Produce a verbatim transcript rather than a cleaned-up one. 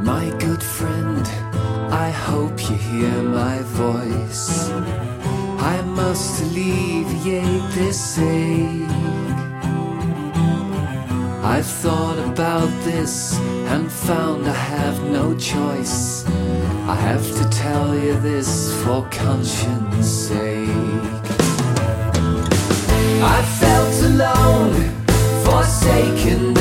My good friend, I hope you hear my voice. I must alleviate this ache. I've thought about this and found I have no choice. I have to tell you this for conscience sake. I felt alone, forsaken